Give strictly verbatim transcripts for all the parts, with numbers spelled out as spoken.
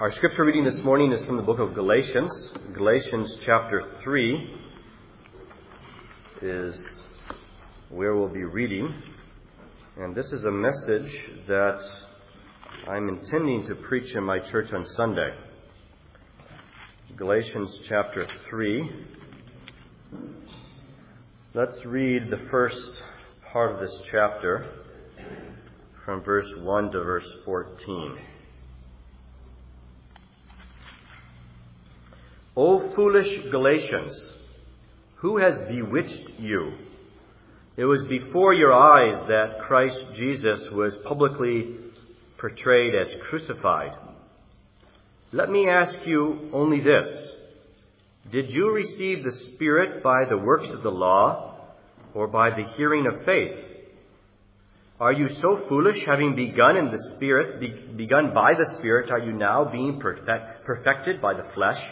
Our scripture reading this morning is from the book of Galatians. Galatians chapter three is where we'll be reading. And this is a message that I'm intending to preach in my church on Sunday. Galatians chapter three. Let's read the first part of this chapter from verse one to verse fourteen. O foolish Galatians, who has bewitched you? It was before your eyes that Christ Jesus was publicly portrayed as crucified. Let me ask you only this. Did you receive the Spirit by the works of the law or by the hearing of faith? Are you so foolish, having begun in the Spirit, be, begun by the Spirit, are you now being perfect, perfected by the flesh?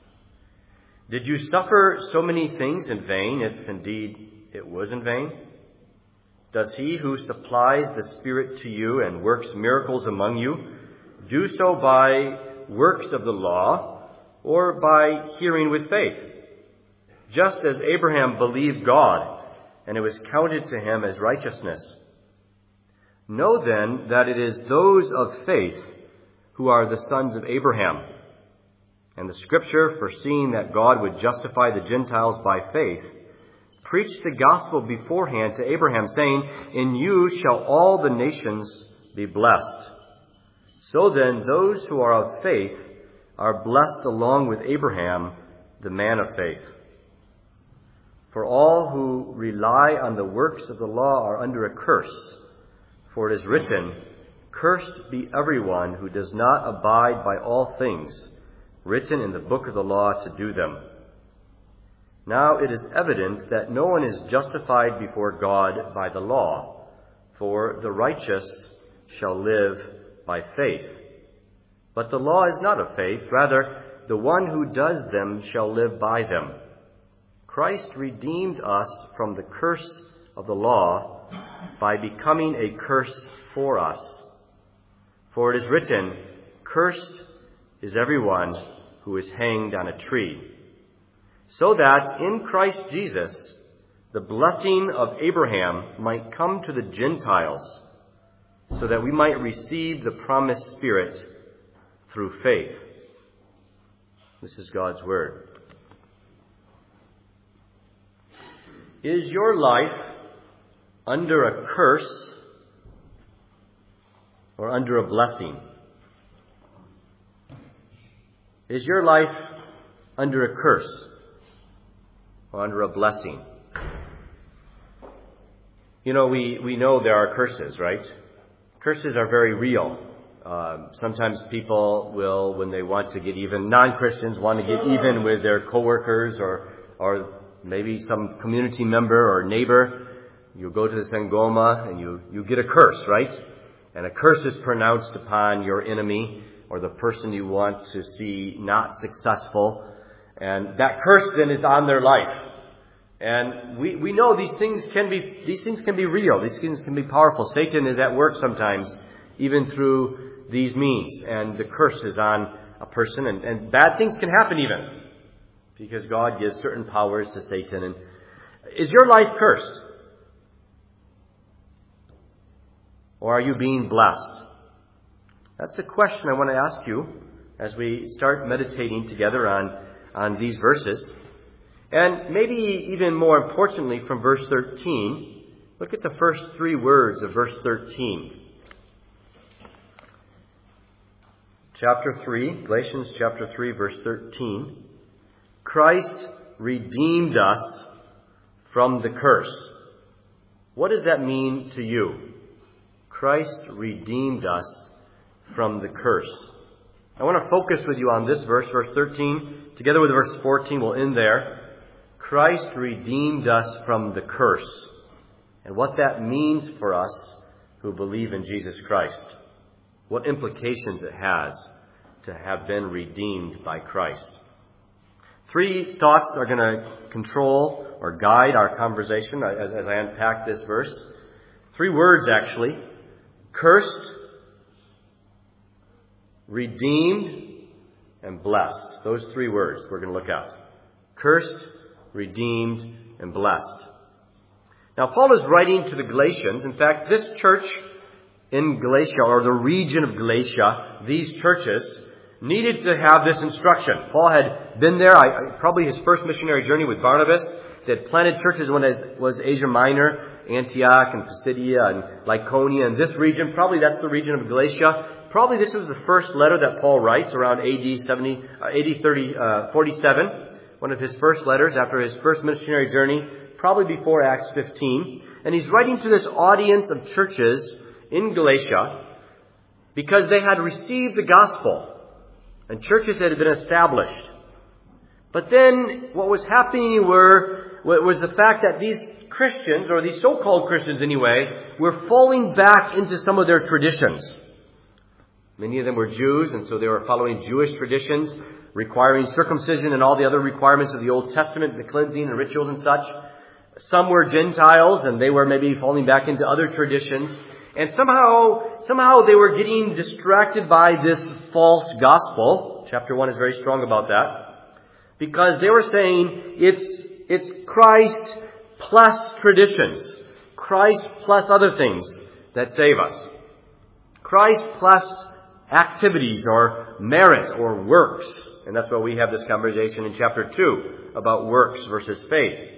Did you suffer so many things in vain, if indeed it was in vain? Does he who supplies the Spirit to you and works miracles among you do so by works of the law or by hearing with faith? Just as Abraham believed God, and it was counted to him as righteousness. Know then that it is those of faith who are the sons of Abraham. And the Scripture, foreseeing that God would justify the Gentiles by faith, preached the gospel beforehand to Abraham, saying, In you shall all the nations be blessed. So then, those who are of faith are blessed along with Abraham, the man of faith. For all who rely on the works of the law are under a curse. For it is written, Cursed be everyone who does not abide by all things written in the book of the law to do them. Now it is evident that no one is justified before God by the law, for the righteous shall live by faith. But the law is not of faith, rather the one who does them shall live by them. Christ redeemed us from the curse of the law by becoming a curse for us. For it is written, Cursed is everyone who is hanged on a tree, so that in Christ Jesus the blessing of Abraham might come to the Gentiles, so that we might receive the promised Spirit through faith. This is God's Word. Is your life under a curse or under a blessing? Is your life under a curse or under a blessing? You know, we, we know there are curses, right? Curses are very real. Uh, sometimes people will, when they want to get even, non-Christians want to get even with their coworkers or, or maybe some community member or neighbor. You go to the Sangoma and you, you get a curse, right? And a curse is pronounced upon your enemy or the person you want to see not successful. And that curse then is on their life. And we, we know these things can be, these things can be real. These things can be powerful. Satan is at work sometimes, even through these means. And the curse is on a person. And, and bad things can happen even, because God gives certain powers to Satan. And is your life cursed? Or are you being blessed? That's the question I want to ask you as we start meditating together on, on these verses. And maybe even more importantly from verse thirteen, look at the first three words of verse thirteen. Chapter three, Galatians chapter three, verse thirteen. Christ redeemed us from the curse. What does that mean to you? Christ redeemed us from the curse. I want to focus with you on this verse, verse thirteen. Together with verse fourteen, we'll end there. Christ redeemed us from the curse. And what that means for us who believe in Jesus Christ. What implications it has to have been redeemed by Christ. Three thoughts are going to control or guide our conversation as, as I unpack this verse. Three words, actually. Cursed, redeemed, and blessed. Those three words we're going to look at. Cursed, redeemed, and blessed. Now, Paul is writing to the Galatians. In fact, this church in Galatia, or the region of Galatia, these churches needed to have this instruction. Paul had been there, I, probably his first missionary journey with Barnabas. They had planted churches when it was Asia Minor, Antioch and Pisidia and Lycaonia, and this region. Probably that's the region of Galatia. Probably this was the first letter that Paul writes around A D seventy, uh, A D thirty, uh, forty-seven. One of his first letters after his first missionary journey, probably before Acts fifteen. And he's writing to this audience of churches in Galatia because they had received the gospel and churches had been established. But then what was happening were was the fact that these Christians, or these so-called Christians anyway, were falling back into some of their traditions. Many of them were Jews, and so they were following Jewish traditions, requiring circumcision and all the other requirements of the Old Testament, the cleansing and rituals and such. Some were Gentiles, and they were maybe falling back into other traditions. And somehow, somehow they were getting distracted by this false gospel. Chapter one is very strong about that. Because they were saying it's it's Christ plus traditions. Christ plus other things that save us. Christ plus activities or merit or works. And that's why we have this conversation in chapter two about works versus faith.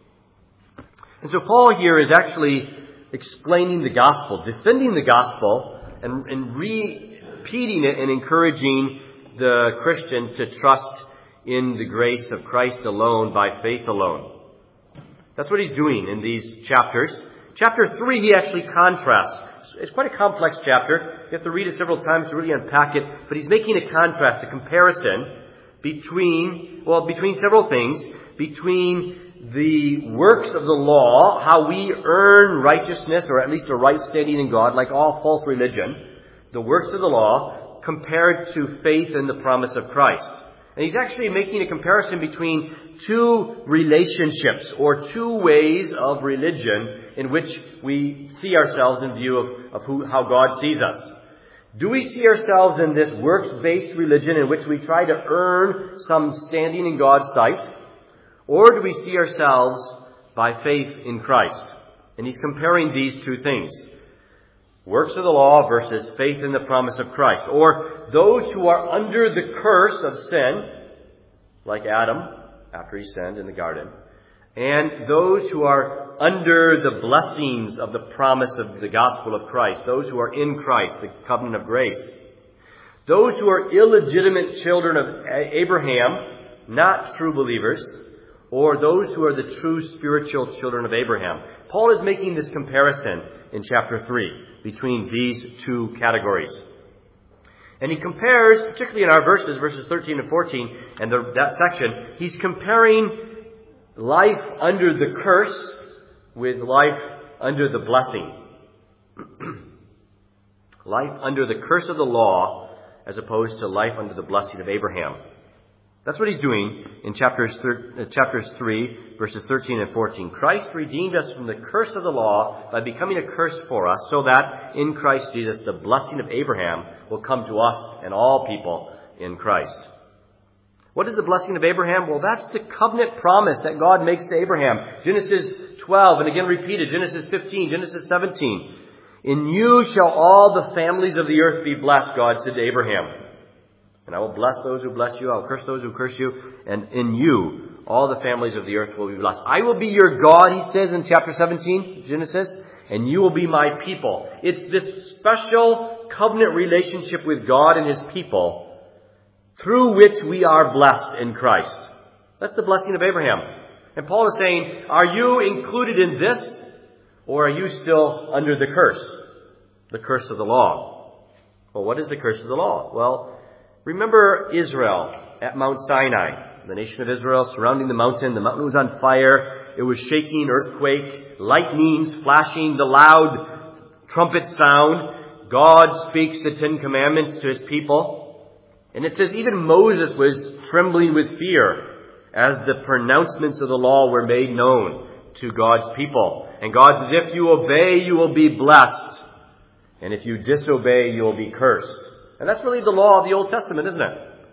And so Paul here is actually explaining the gospel, defending the gospel, and, and repeating it and encouraging the Christian to trust in the grace of Christ alone by faith alone. That's what he's doing in these chapters. Chapter three, he actually contrasts. It's quite a complex chapter. You have to read it several times to really unpack it. But he's making a contrast, a comparison between, well, between several things. Between the works of the law, how we earn righteousness, or at least a right standing in God, like all false religion. The works of the law compared to faith in the promise of Christ. And he's actually making a comparison between two relationships or two ways of religion in which we see ourselves in view of, of who, how God sees us. Do we see ourselves in this works-based religion in which we try to earn some standing in God's sight? Or do we see ourselves by faith in Christ? And he's comparing these two things. Works of the law versus faith in the promise of Christ. Or those who are under the curse of sin, like Adam, after he sinned in the garden. And those who are under the blessings of the promise of the gospel of Christ. Those who are in Christ, the covenant of grace. Those who are illegitimate children of Abraham, not true believers. Or those who are the true spiritual children of Abraham. Paul is making this comparison in chapter three between these two categories. And he compares, particularly in our verses, verses thirteen and fourteen, and the, that section, he's comparing life under the curse with life under the blessing. Life under the curse of the law as opposed to life under the blessing of Abraham. That's what he's doing in chapters, thir- uh, chapters three, verses thirteen and fourteen. Christ redeemed us from the curse of the law by becoming a curse for us, so that in Christ Jesus the blessing of Abraham will come to us and all people in Christ. What is the blessing of Abraham? Well, that's the covenant promise that God makes to Abraham. Genesis twelve, and again repeated, Genesis fifteen, Genesis seventeen. In you shall all the families of the earth be blessed, God said to Abraham. And I will bless those who bless you. I will curse those who curse you. And in you, all the families of the earth will be blessed. I will be your God, he says in chapter seventeen, Genesis. And you will be my people. It's this special covenant relationship with God and his people through which we are blessed in Christ. That's the blessing of Abraham. And Paul is saying, are you included in this? Or are you still under the curse? The curse of the law. Well, what is the curse of the law? Well, remember Israel at Mount Sinai, the nation of Israel surrounding the mountain. The mountain was on fire. It was shaking, earthquake, lightnings flashing, the loud trumpet sound. God speaks the Ten Commandments to his people. And it says even Moses was trembling with fear as the pronouncements of the law were made known to God's people. And God says, if you obey, you will be blessed. And if you disobey, you will be cursed. And that's really the law of the Old Testament, isn't it?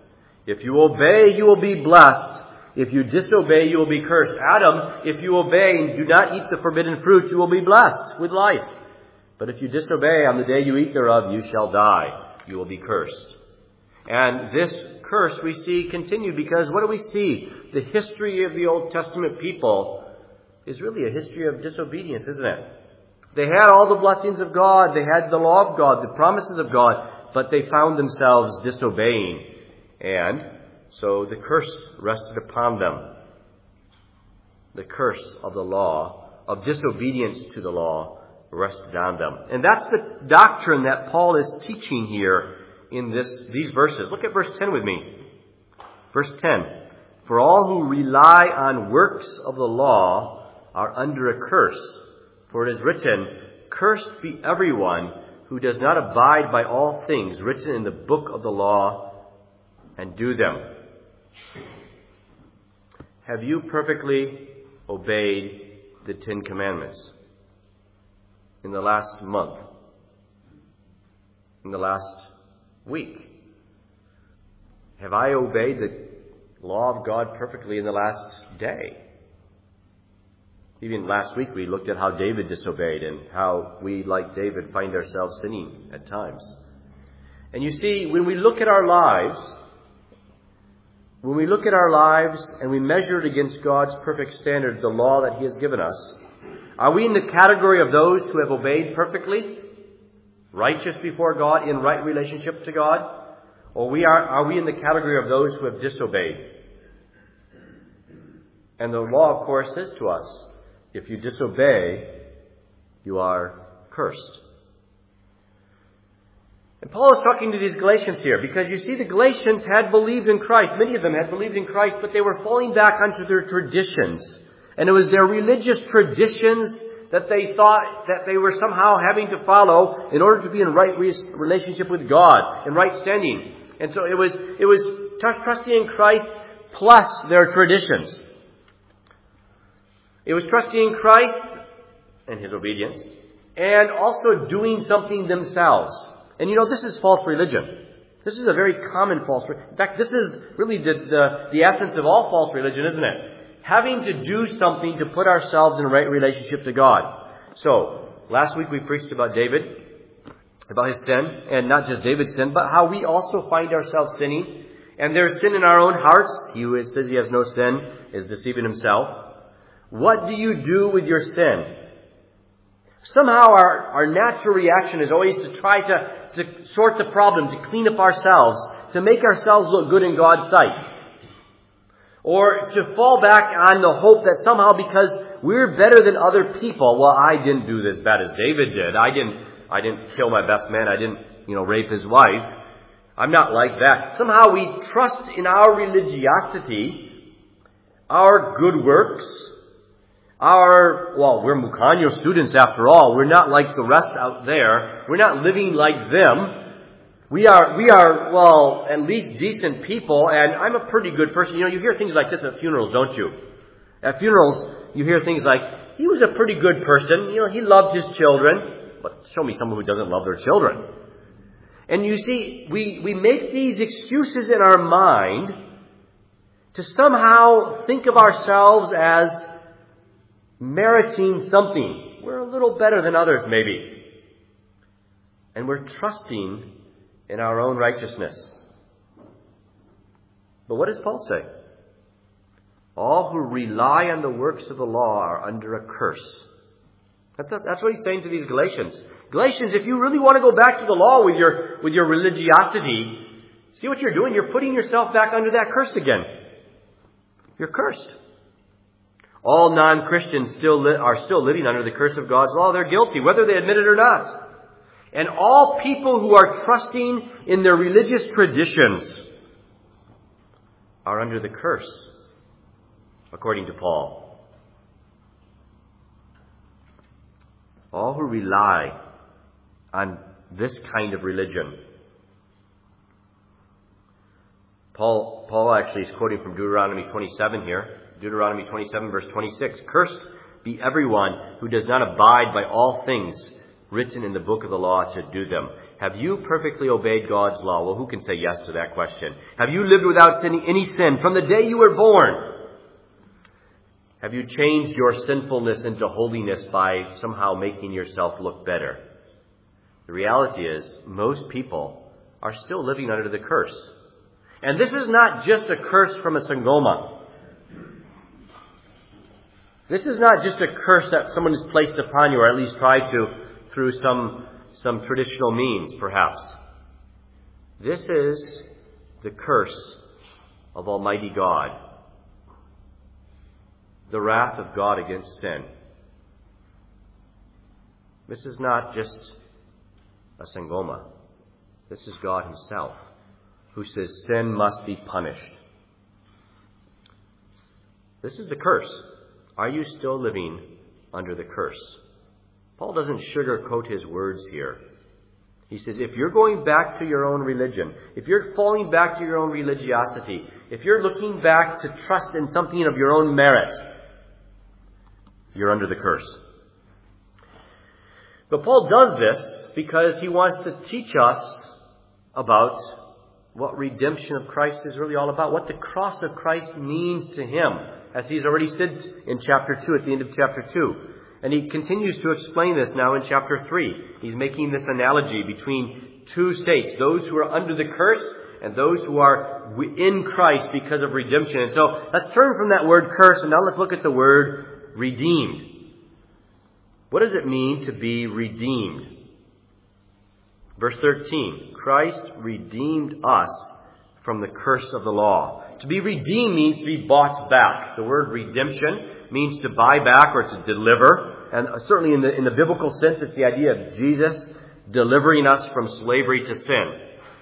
If you obey, you will be blessed. If you disobey, you will be cursed. Adam, if you obey and do not eat the forbidden fruit, you will be blessed with life. But if you disobey, on the day you eat thereof, you shall die. You will be cursed. And this curse we see continued because what do we see? The history of the Old Testament people is really a history of disobedience, isn't it? They had all the blessings of God. They had the law of God, the promises of God, but they found themselves disobeying. And so the curse rested upon them. The curse of the law, of disobedience to the law, rested on them. And that's the doctrine that Paul is teaching here in this these verses. Look at verse ten with me. Verse ten. For all who rely on works of the law are under a curse. For it is written, cursed be everyone who does not abide by all things written in the book of the law and do them. Have you perfectly obeyed the Ten Commandments in the last month? In the last week? Have I obeyed the law of God perfectly in the last day? Even last week we looked at how David disobeyed and how we, like David, find ourselves sinning at times. And you see, when we look at our lives, when we look at our lives and we measure it against God's perfect standard, the law that He has given us, are we in the category of those who have obeyed perfectly, righteous before God, in right relationship to God? Or we are, are we in the category of those who have disobeyed? And the law, of course, says to us, if you disobey, you are cursed. And Paul is talking to these Galatians here because you see the Galatians had believed in Christ. Many of them had believed in Christ, but they were falling back onto their traditions. And it was their religious traditions that they thought that they were somehow having to follow in order to be in right relationship with God, in right standing. And so it was, it was trusting in Christ plus their traditions. It was trusting in Christ and His obedience, and also doing something themselves. And you know, this is false religion. This is a very common false religion. In fact, this is really the, the, the essence of all false religion, isn't it? Having to do something to put ourselves in right relationship to God. So, last week we preached about David, about his sin, and not just David's sin, but how we also find ourselves sinning. And there's sin in our own hearts. He who says he has no sin is deceiving himself. What do you do with your sin? Somehow our, our natural reaction is always to try to, to sort the problem, to clean up ourselves, to make ourselves look good in God's sight. Or to fall back on the hope that somehow because we're better than other people, well, I didn't do this bad as David did. I didn't, I didn't kill my best man. I didn't, you know, rape his wife. I'm not like that. Somehow we trust in our religiosity, our good works, Our, well, we're Mukanyo students after all. We're not like the rest out there. We're not living like them. We are, we are, well, at least decent people, and I'm a pretty good person. You know, you hear things like this at funerals, don't you? At funerals, you hear things like, he was a pretty good person. You know, he loved his children. But show me someone who doesn't love their children. And you see, we, we make these excuses in our mind to somehow think of ourselves as meriting something. We're a little better than others, maybe. And we're trusting in our own righteousness. But what does Paul say? All who rely on the works of the law are under a curse. That's, that's what he's saying to these Galatians. Galatians, if you really want to go back to the law with your, with your religiosity, see what you're doing? You're putting yourself back under that curse again. You're cursed. All non-Christians still li- are still living under the curse of God's law. They're guilty, whether they admit it or not. And all people who are trusting in their religious traditions are under the curse, according to Paul. All who rely on this kind of religion. Paul, Paul actually is quoting from Deuteronomy twenty-seven here. Deuteronomy twenty-seven, verse twenty-six. Cursed be everyone who does not abide by all things written in the book of the law to do them. Have you perfectly obeyed God's law? Well, who can say yes to that question? Have you lived without sinning any sin from the day you were born? Have you changed your sinfulness into holiness by somehow making yourself look better? The reality is, most people are still living under the curse. And this is not just a curse from a Sangoma. This is not just a curse that someone has placed upon you, or at least tried to, through some, some traditional means, perhaps. This is the curse of Almighty God. The wrath of God against sin. This is not just a Sangoma. This is God Himself, who says sin must be punished. This is the curse. Are you still living under the curse? Paul doesn't sugarcoat his words here. He says, if you're going back to your own religion, if you're falling back to your own religiosity, if you're looking back to trust in something of your own merit, you're under the curse. But Paul does this because he wants to teach us about what redemption of Christ is really all about, what the cross of Christ means to him, as he's already said in chapter two, at the end of chapter two. And he continues to explain this now in chapter three. He's making this analogy between two states, those who are under the curse and those who are in Christ because of redemption. And so let's turn from that word curse and now let's look at the word redeemed. What does it mean to be redeemed? Verse thirteen, Christ redeemed us from the curse of the law. To be redeemed means to be bought back. The word redemption means to buy back or to deliver. And certainly in the, in the biblical sense, it's the idea of Jesus delivering us from slavery to sin.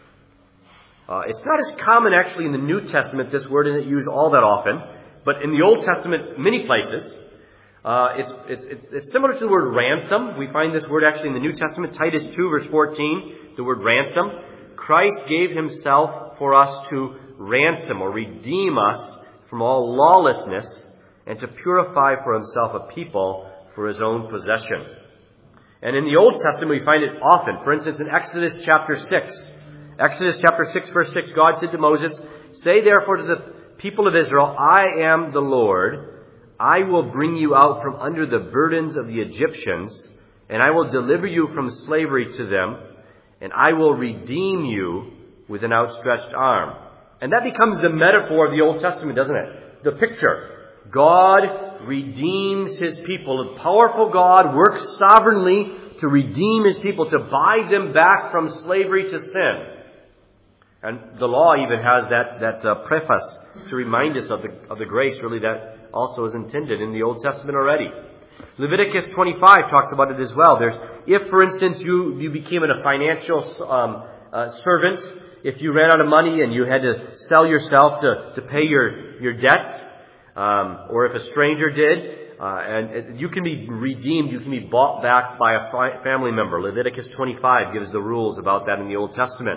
Uh, it's not as common actually in the New Testament. This word isn't used all that often. But in the Old Testament, many places, uh, it's, it's, it's similar to the word ransom. We find this word actually in the New Testament. Titus two, verse fourteen, the word ransom. Christ gave Himself for us to ransom or redeem us from all lawlessness and to purify for Himself a people for His own possession. And in the Old Testament we find it often. For instance, in Exodus chapter six. Exodus chapter six verse six, God said to Moses, "Say therefore to the people of Israel, I am the Lord. I will bring you out from under the burdens of the Egyptians, and I will deliver you from slavery to them, and I will redeem you with an outstretched arm." And that becomes the metaphor of the Old Testament, doesn't it? The picture. God redeems His people. A powerful God works sovereignly to redeem His people, to buy them back from slavery to sin. And the law even has that, that uh, preface to remind us of the, of the grace really that also is intended in the Old Testament already. Leviticus twenty-five talks about it as well. There's, if for instance you, you became a financial um, uh, servant, if you ran out of money and you had to sell yourself to, to pay your, your debt, um, or if a stranger did, uh, and you can be redeemed, you can be bought back by a fi- family member. Leviticus twenty-five gives the rules about that in the Old Testament.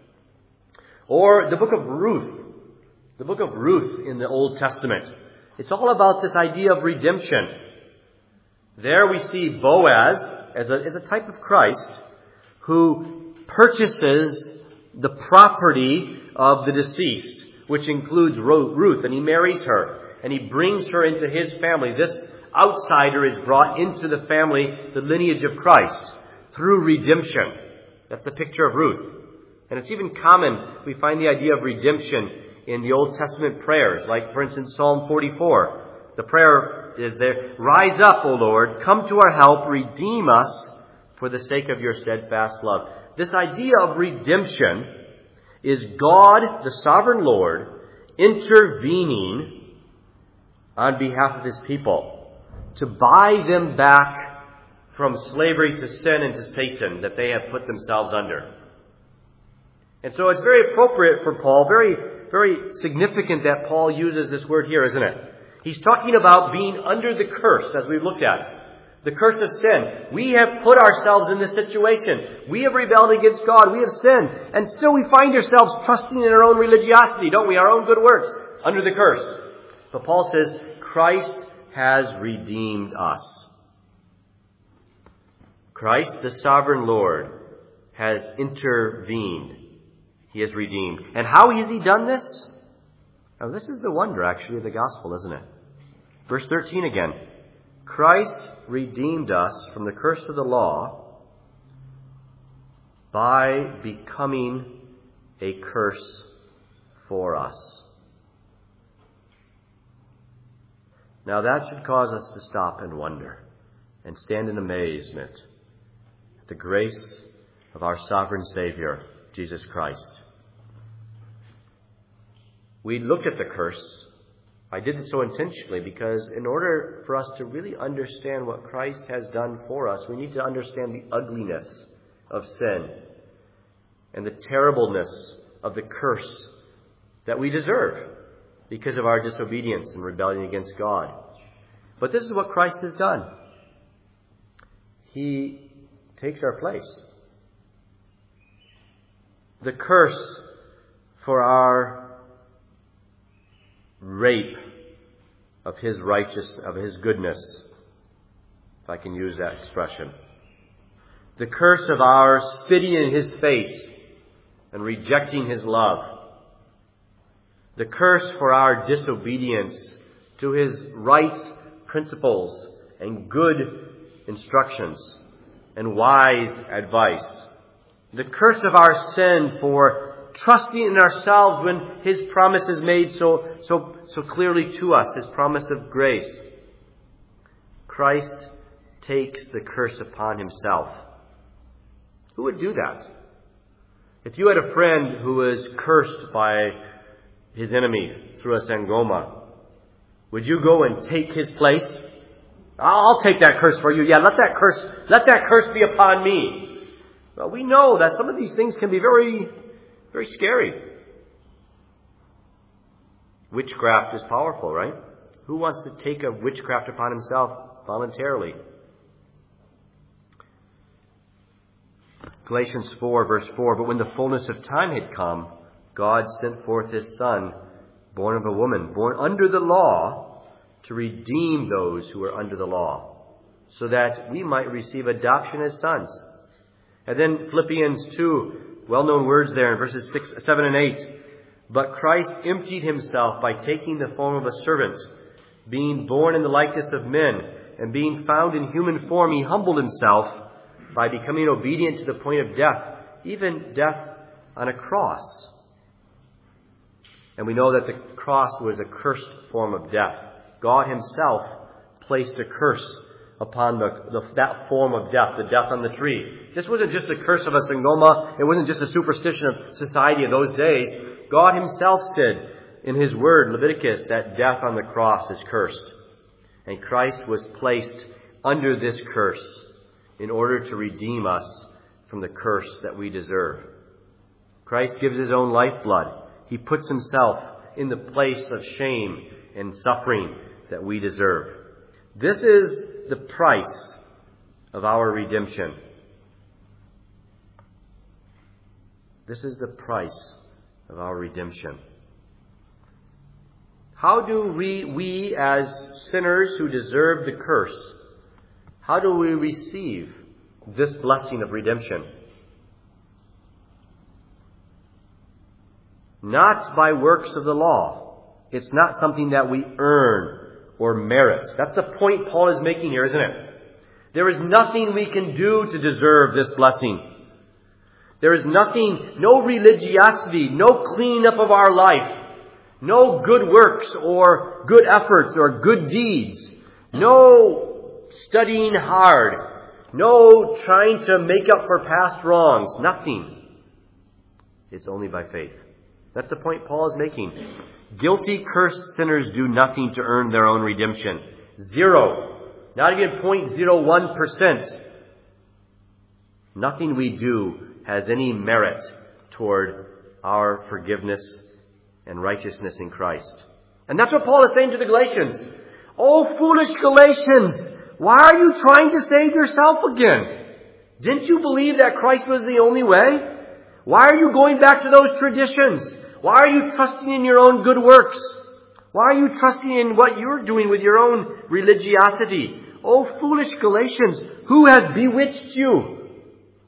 Or the book of Ruth. The book of Ruth in the Old Testament. It's all about this idea of redemption. There we see Boaz as a, as a type of Christ who purchases the property of the deceased, which includes Ruth, and he marries her, and he brings her into his family. This outsider is brought into the family, the lineage of Christ, through redemption. That's the picture of Ruth. And it's even common, we find the idea of redemption in the Old Testament prayers, like for instance Psalm forty-four. The prayer is there, "Rise up, O Lord, come to our help, redeem us for the sake of your steadfast love." This idea of redemption is God, the sovereign Lord, intervening on behalf of His people to buy them back from slavery to sin and to Satan that they have put themselves under. And so it's very appropriate for Paul, very, very significant that Paul uses this word here, isn't it? He's talking about being under the curse, as we've looked at. The curse of sin. We have put ourselves in this situation. We have rebelled against God. We have sinned. And still we find ourselves trusting in our own religiosity, don't we? Our own good works, under the curse. But Paul says, Christ has redeemed us. Christ, the sovereign Lord, has intervened. He has redeemed. And how has he done this? Now, this is the wonder, actually, of the gospel, isn't it? Verse thirteen again. Christ redeemed us from the curse of the law by becoming a curse for us. Now, that should cause us to stop and wonder and stand in amazement at the grace of our sovereign Savior, Jesus Christ. We looked at the curse. I did so intentionally because in order for us to really understand what Christ has done for us, we need to understand the ugliness of sin and the terribleness of the curse that we deserve because of our disobedience and rebellion against God. But this is what Christ has done. He takes our place. The curse for our rape of his righteousness, of his goodness, if I can use that expression. The curse of our spitting in his face and rejecting his love. The curse for our disobedience to his right principles and good instructions and wise advice. The curse of our sin for trusting in ourselves when his promise is made so, so, so clearly to us, his promise of grace. Christ takes the curse upon himself. Who would do that? If you had a friend who was cursed by his enemy through a sangoma, would you go and take his place? I'll take that curse for you. Yeah, let that curse, let that curse be upon me. Well, we know that some of these things can be very, very scary. Witchcraft is powerful, right? Who wants to take a witchcraft upon himself voluntarily? Galatians four, verse four, but when the fullness of time had come, God sent forth his Son, born of a woman, born under the law, to redeem those who were under the law, so that we might receive adoption as sons. And then Philippians two, well-known words there in verses six, seven and eight. But Christ emptied himself by taking the form of a servant, being born in the likeness of men, and being found in human form, he humbled himself by becoming obedient to the point of death, even death on a cross. And we know that the cross was a cursed form of death. God himself placed a curse upon the, the, that form of death, the death on the tree. This wasn't just a curse of a sangoma. It wasn't just a superstition of society of those days. God himself said in his word, Leviticus, that death on the cross is cursed. And Christ was placed under this curse in order to redeem us from the curse that we deserve. Christ gives his own lifeblood. He puts himself in the place of shame and suffering that we deserve. This is the price of our redemption. This is the price of our redemption. How do we, we as sinners who deserve the curse, how do we receive this blessing of redemption? Not by works of the law. It's not something that we earn or merit. That's the point Paul is making here, isn't it? There is nothing we can do to deserve this blessing. There is nothing, no religiosity, no cleaning up of our life, no good works or good efforts or good deeds, no studying hard, no trying to make up for past wrongs, nothing. It's only by faith. That's the point Paul is making. Guilty, cursed sinners do nothing to earn their own redemption. Zero. Not even zero point zero one percent. Nothing we do has any merit toward our forgiveness and righteousness in Christ. And that's what Paul is saying to the Galatians. Oh, foolish Galatians, why are you trying to save yourself again? Didn't you believe that Christ was the only way? Why are you going back to those traditions? Why are you trusting in your own good works? Why are you trusting in what you're doing with your own religiosity? Oh, foolish Galatians, who has bewitched you?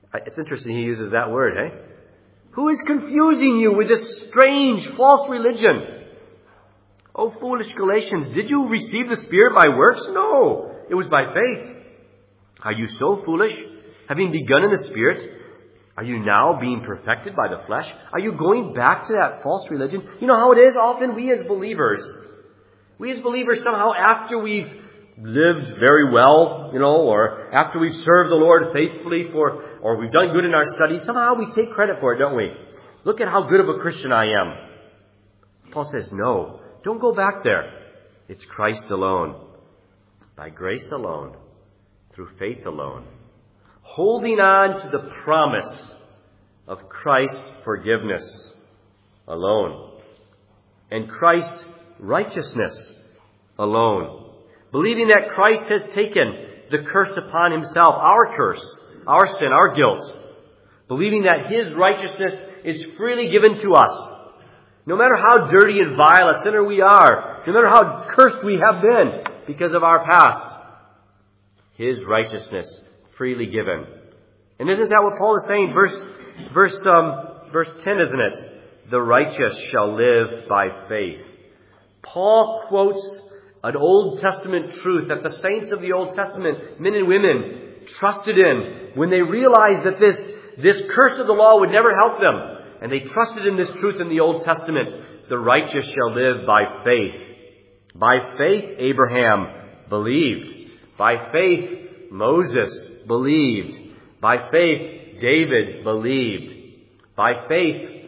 It's interesting he uses that word, eh? Who is confusing you with this strange, false religion? Oh, foolish Galatians, did you receive the Spirit by works? No, it was by faith. Are you so foolish? Having begun in the Spirit, are you now being perfected by the flesh? Are you going back to that false religion? You know how it is often we as believers. We as believers somehow after we've lived very well, you know, or after we've served the Lord faithfully for, or we've done good in our studies, somehow we take credit for it, don't we? Look at how good of a Christian I am. Paul says, no, don't go back there. It's Christ alone, by grace alone, through faith alone, holding on to the promise of Christ's forgiveness alone and Christ's righteousness alone. Believing that Christ has taken the curse upon himself, our curse, our sin, our guilt. Believing that his righteousness is freely given to us. No matter how dirty and vile a sinner we are, no matter how cursed we have been because of our past, his righteousness freely given. And isn't that what Paul is saying? Verse, verse, um, verse ten, isn't it? The righteous shall live by faith. Paul quotes an Old Testament truth that the saints of the Old Testament, men and women, trusted in when they realized that this, this curse of the law would never help them. And they trusted in this truth in the Old Testament. The righteous shall live by faith. By faith, Abraham believed. By faith, Moses believed. By faith, David believed. By faith,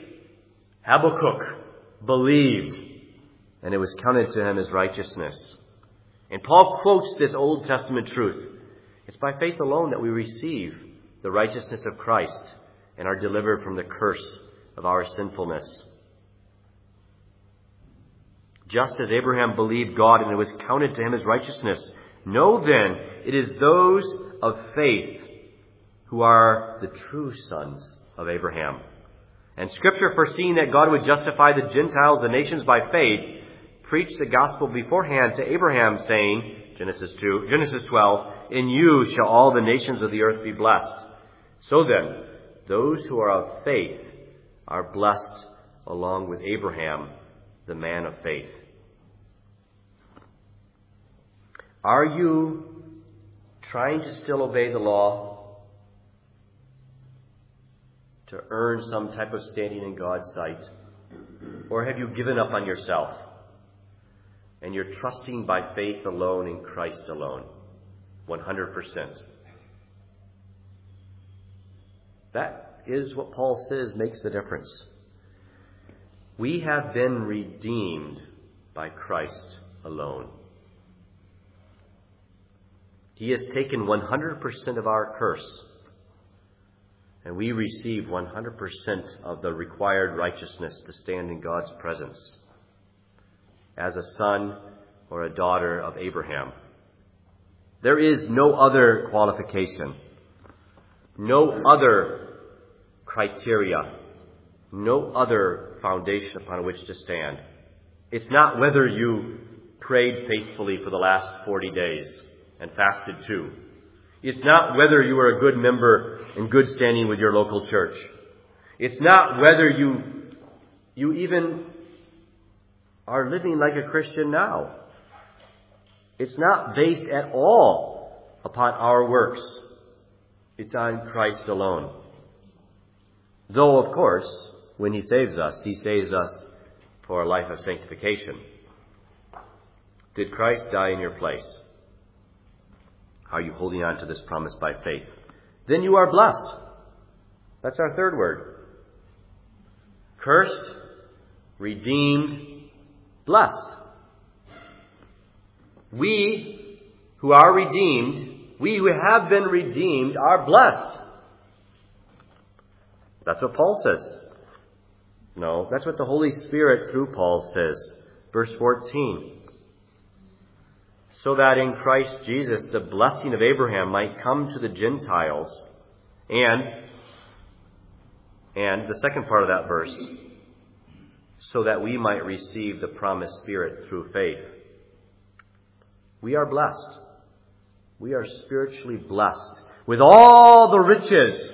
Habakkuk believed. And it was counted to him as righteousness. And Paul quotes this Old Testament truth. It's by faith alone that we receive the righteousness of Christ and are delivered from the curse of our sinfulness. Just as Abraham believed God and it was counted to him as righteousness, know then, it is those of faith who are the true sons of Abraham. And Scripture, foreseeing that God would justify the Gentiles, the nations, by faith, preached the gospel beforehand to Abraham, saying, Genesis two, Genesis twelve, in you shall all the nations of the earth be blessed. So then, those who are of faith are blessed along with Abraham, the man of faith. Are you trying to still obey the law to earn some type of standing in God's sight? Or have you given up on yourself and you're trusting by faith alone in Christ alone, one hundred percent? That is what Paul says makes the difference. We have been redeemed by Christ alone. He has taken one hundred percent of our curse, and we receive one hundred percent of the required righteousness to stand in God's presence as a son or a daughter of Abraham. There is no other qualification, no other criteria, no other foundation upon which to stand. It's not whether you prayed faithfully for the last forty days and fasted too. It's not whether you were a good member in good standing with your local church. It's not whether you, you even are living like a Christian now. It's not based at all upon our works. It's on Christ alone. Though, of course, when He saves us, He saves us for a life of sanctification. Did Christ die in your place? Are you holding on to this promise by faith? Then you are blessed. That's our third word. Cursed, redeemed, blessed. We who are redeemed, we who have been redeemed, are blessed. That's what Paul says. No, that's what the Holy Spirit through Paul says. Verse fourteen. So that in Christ Jesus the blessing of Abraham might come to the Gentiles. And, and the second part of that verse, so that we might receive the promised Spirit through faith. We are blessed. We are spiritually blessed with all the riches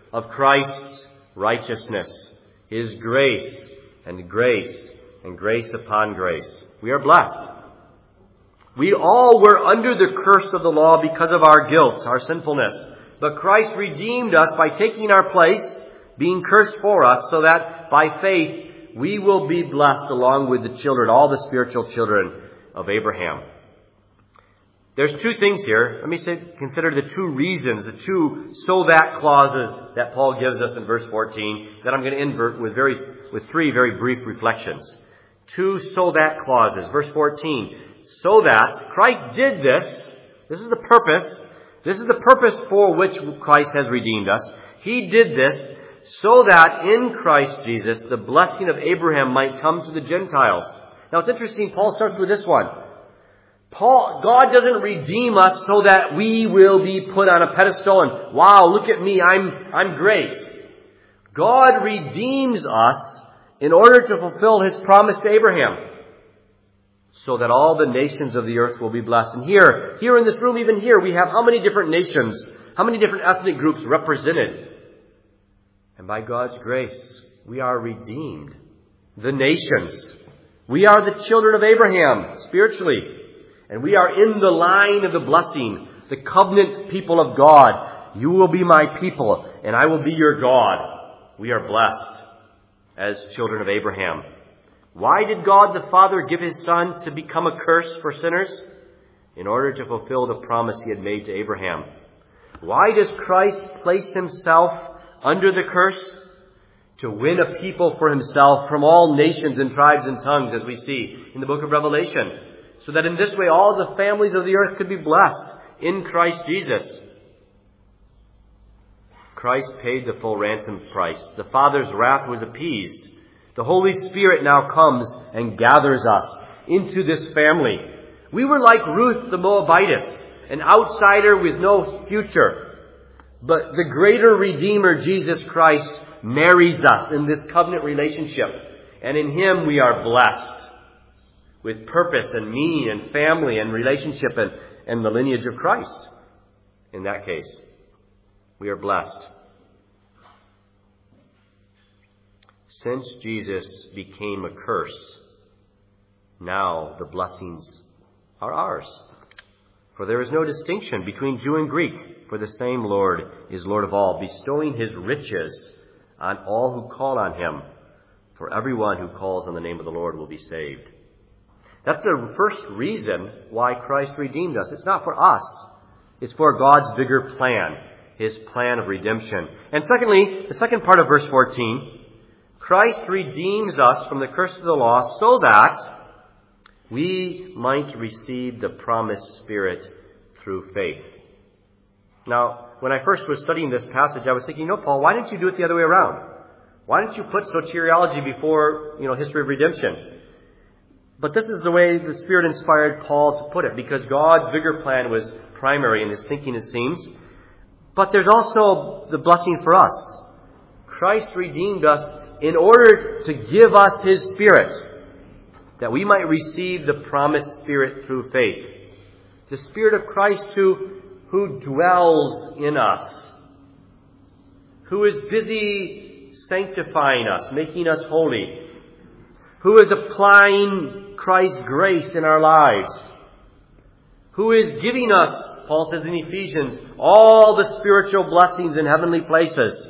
of Christ's righteousness, His grace and grace and grace upon grace. We are blessed. We all were under the curse of the law because of our guilt, our sinfulness. But Christ redeemed us by taking our place, being cursed for us, so that by faith we will be blessed along with the children, all the spiritual children of Abraham. There's two things here. Let me say, consider the two reasons, the two so that clauses that Paul gives us in verse fourteen, that I'm going to invert with very, with three very brief reflections. Two so that clauses. Verse fourteen, so that Christ did this. This is the purpose. This is the purpose for which Christ has redeemed us. He did this so that in Christ Jesus the blessing of Abraham might come to the Gentiles. Now it's interesting, Paul starts with this one. Paul, God doesn't redeem us so that we will be put on a pedestal and, wow, look at me, I'm, I'm great. God redeems us in order to fulfill His promise to Abraham, so that all the nations of the earth will be blessed. And here, here in this room, even here, we have how many different nations, how many different ethnic groups represented? And by God's grace, we are redeemed. The nations. We are the children of Abraham, spiritually. And we are in the line of the blessing, the covenant people of God. You will be my people, and I will be your God. We are blessed as children of Abraham. Why did God the Father give His Son to become a curse for sinners? In order to fulfill the promise He had made to Abraham. Why does Christ place Himself under the curse? To win a people for Himself from all nations and tribes and tongues, as we see in the book of Revelation. So that in this way all the families of the earth could be blessed in Christ Jesus. Christ paid the full ransom price. The Father's wrath was appeased. The Holy Spirit now comes and gathers us into this family. We were like Ruth the Moabitess, an outsider with no future. But the greater Redeemer, Jesus Christ, marries us in this covenant relationship. And in Him we are blessed with purpose and meaning and family and relationship and, and the lineage of Christ. In that case, we are blessed. Since Jesus became a curse, now the blessings are ours. For there is no distinction between Jew and Greek, for the same Lord is Lord of all, bestowing His riches on all who call on Him. For everyone who calls on the name of the Lord will be saved. That's the first reason why Christ redeemed us. It's not for us. It's for God's bigger plan, His plan of redemption. And secondly, the second part of verse fourteen, Christ redeems us from the curse of the law so that we might receive the promised Spirit through faith. Now, when I first was studying this passage, I was thinking, no, Paul, why didn't you do it the other way around? Why didn't you put soteriology before, you know, history of redemption? But this is the way the Spirit inspired Paul to put it, because God's bigger plan was primary in his thinking, it seems. But there's also the blessing for us. Christ redeemed us in order to give us His Spirit, that we might receive the promised Spirit through faith. The Spirit of Christ who, who dwells in us, who is busy sanctifying us, making us holy, who is applying Christ's grace in our lives, who is giving us, Paul says in Ephesians, all the spiritual blessings in heavenly places,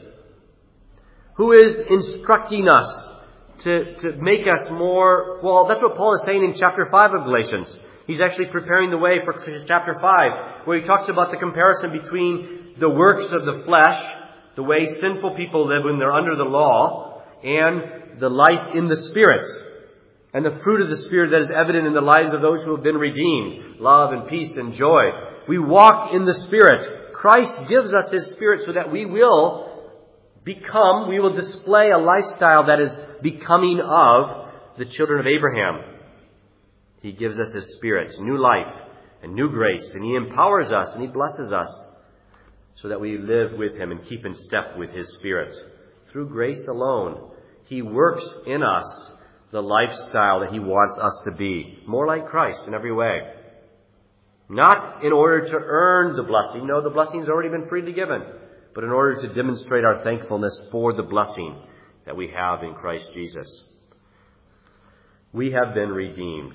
who is instructing us to, to make us more, well, that's what Paul is saying in chapter five of Galatians. He's actually preparing the way for chapter five, where he talks about the comparison between the works of the flesh, the way sinful people live when they're under the law, and the life in the Spirit, and the fruit of the Spirit that is evident in the lives of those who have been redeemed, love and peace and joy. We walk in the Spirit. Christ gives us His Spirit so that we will become, we will display a lifestyle that is becoming of the children of Abraham. He gives us His Spirit, new life and new grace, and He empowers us and He blesses us so that we live with Him and keep in step with His Spirit. Through grace alone, He works in us the lifestyle that He wants us to be, more like Christ in every way. Not in order to earn the blessing. No, the blessing's already been freely given. but in order to demonstrate our thankfulness for the blessing that we have in Christ Jesus. We have been redeemed.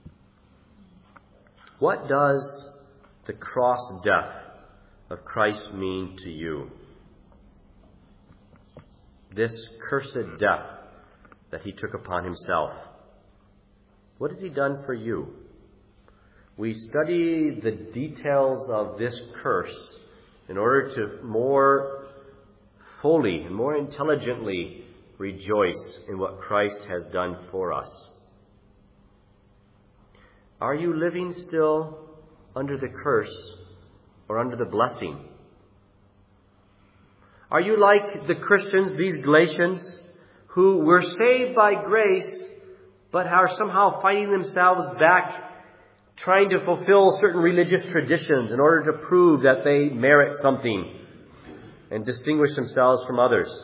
What does the cross death of Christ mean to you? This cursed death that he took upon himself. What has he done for you? We study the details of this curse in order to more fully and more intelligently rejoice in what Christ has done for us. Are you living still under the curse or under the blessing? Are you like the Christians, these Galatians, who were saved by grace, but are somehow finding themselves back trying to fulfill certain religious traditions in order to prove that they merit something and distinguish themselves from others?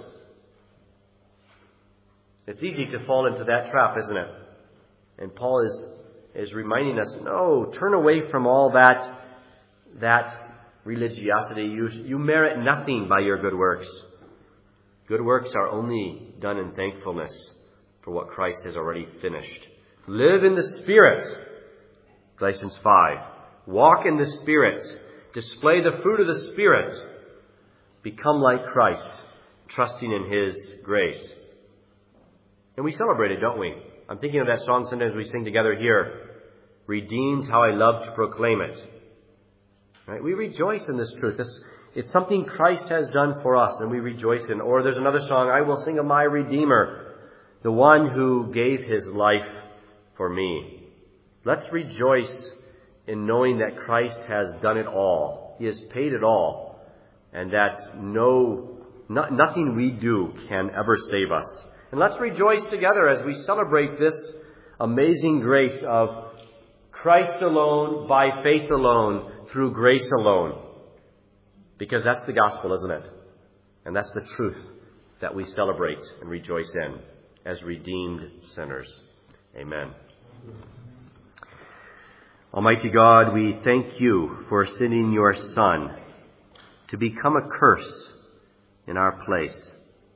It's easy to fall into that trap, isn't it? And Paul is, is reminding us, no, turn away from all that, that religiosity. You, you merit nothing by your good works. Good works are only done in thankfulness for what Christ has already finished. Live in the Spirit. Galatians five. Walk in the Spirit. Display the fruit of the Spirit. Become like Christ, trusting in His grace. And we celebrate it, don't we? I'm thinking of that song sometimes we sing together here. Redeemed, how I love to proclaim it. Right? We rejoice in this truth. This, it's something Christ has done for us, and we rejoice in. Or there's another song, I will sing of my Redeemer, the one who gave his life for me. Let's rejoice in knowing that Christ has done it all. He has paid it all. And that no, no, nothing we do can ever save us. And let's rejoice together as we celebrate this amazing grace of Christ alone, by faith alone, through grace alone. Because that's the gospel, isn't it? And that's the truth that we celebrate and rejoice in as redeemed sinners. Amen. Almighty God, we thank you for sending your Son to become a curse in our place.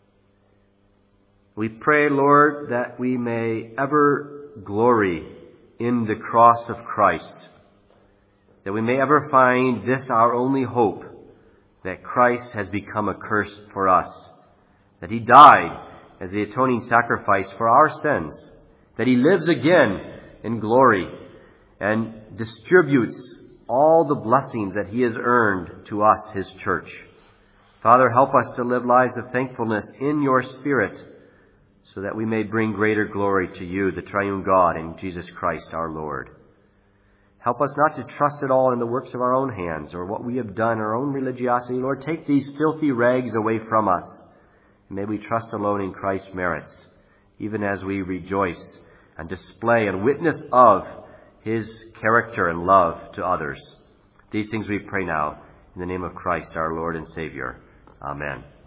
We pray, Lord, that we may ever glory in the cross of Christ, that we may ever find this our only hope, that Christ has become a curse for us, that he died as the atoning sacrifice for our sins, that he lives again in glory and distributes all the blessings that he has earned to us, his church. Father, help us to live lives of thankfulness in your Spirit, so that we may bring greater glory to you, the triune God, and Jesus Christ our Lord. Help us not to trust it all in the works of our own hands or what we have done, our own religiosity. Lord, take these filthy rags away from us. And may we trust alone in Christ's merits, even as we rejoice and display and witness of his character and love to others. These things we pray now in the name of Christ our Lord and Savior. Amen.